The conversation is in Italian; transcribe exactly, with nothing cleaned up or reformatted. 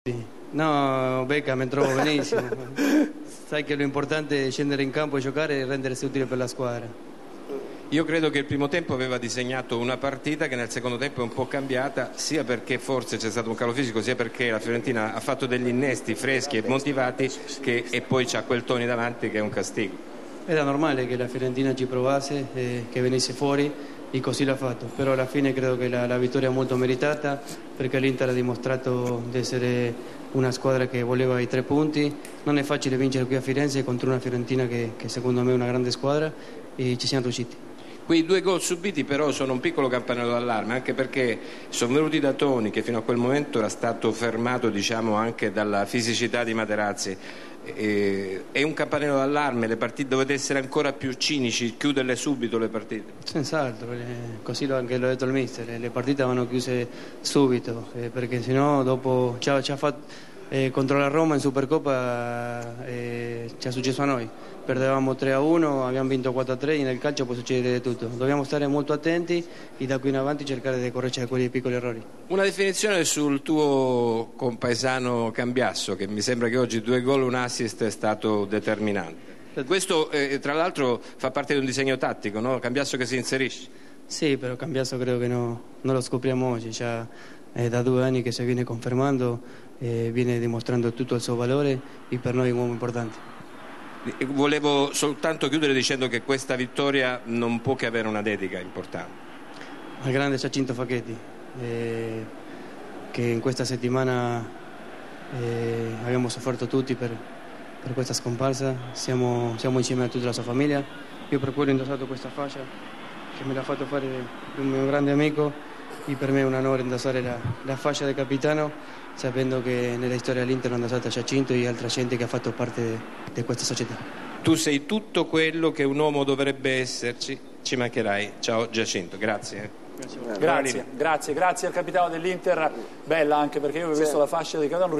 No, Becca, mi trovo benissimo. Sai che l'importante è scendere in campo e giocare e rendersi utile per la squadra. Io credo che il primo tempo aveva disegnato una partita che nel secondo tempo è un po' cambiata, sia perché forse c'è stato un calo fisico, sia perché la Fiorentina ha fatto degli innesti freschi e motivati che, e poi c'ha quel Toni davanti che è un castigo. Era normale che la Fiorentina ci provasse, eh, che venisse fuori, e così l'ha fatto, però alla fine credo che la, la vittoria è molto meritata perché l'Inter ha dimostrato di essere una squadra che voleva i tre punti. Non è facile vincere qui a Firenze contro una Fiorentina che, che secondo me è una grande squadra, e ci siamo riusciti. Quei due gol subiti però sono un piccolo campanello d'allarme, anche perché sono venuti da Toni, che fino a quel momento era stato fermato, diciamo, anche dalla fisicità di Materazzi. E, è un campanello d'allarme, le partite dovete essere ancora più cinici, chiuderle subito le partite. Senz'altro, eh, così lo, anche l'ho detto il mister, le partite vanno chiuse subito, eh, perché sennò dopo ci ha, ci ha fatto eh, contro la Roma in Supercoppa, eh, ci è successo a noi, perdevamo tre a uno, abbiamo vinto quattro a tre, nel calcio può succedere tutto, dobbiamo stare molto attenti e da qui in avanti cercare di correggere quei piccoli errori. Una definizione sul tuo compaesano Cambiasso, che mi sembra che oggi due gol, un assist è stato determinante. Questo eh, tra l'altro fa parte di un disegno tattico, no? Cambiasso che si inserisce. Sì, però Cambiasso credo che no, non lo scopriamo oggi, già è da due anni che si viene confermando, eh, viene dimostrando tutto il suo valore e per noi è un uomo importante. Volevo soltanto chiudere dicendo che questa vittoria non può che avere una dedica importante. Al grande Giacinto Facchetti, eh, che in questa settimana eh, abbiamo sofferto tutti per, per questa scomparsa, siamo, siamo insieme a tutta la sua famiglia. Io per quello ho indossato questa fascia che me l'ha fatto fare un mio grande amico, e per me è un onore indossare la, la fascia del capitano, sapendo che nella storia dell'Inter ho indossato Giacinto e altra gente che ha fatto parte di questa società. Tu sei tutto quello che un uomo dovrebbe esserci, ci mancherai. Ciao Giacinto, grazie. Grazie, grazie, grazie al capitano dell'Inter, bella anche perché io ho visto la fascia di capitano.